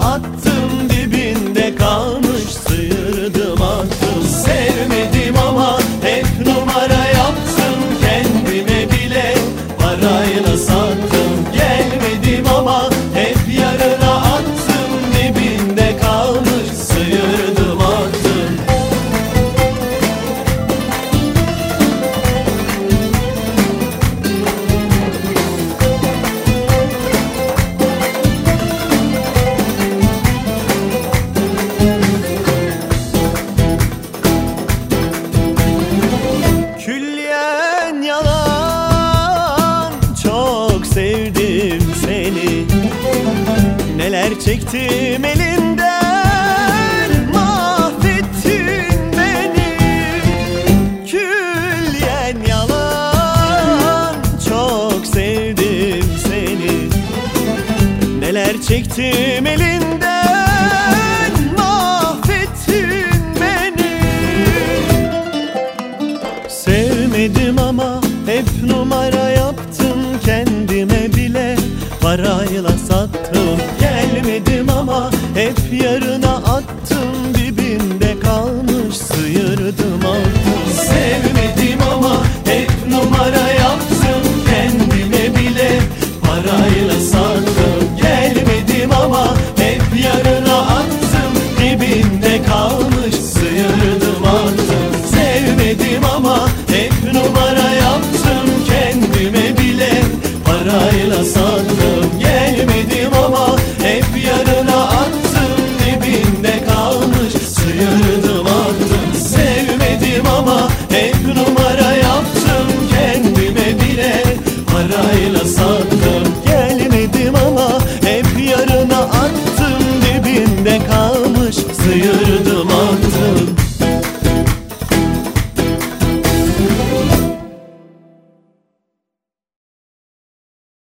attım, dibinde kalmış sıyırdım attım. Sevmedim ama hep numara yaptım, kendime bile parayla sattım. Gelmedim ama hep yarına attım, dibinde kalmış sıyırdım attım. Külliyen yalan, çok sevdim seni. Neler çektim elinden, mahvettin beni. Külliyen yalan, çok sevdim seni. Neler çektim elinden.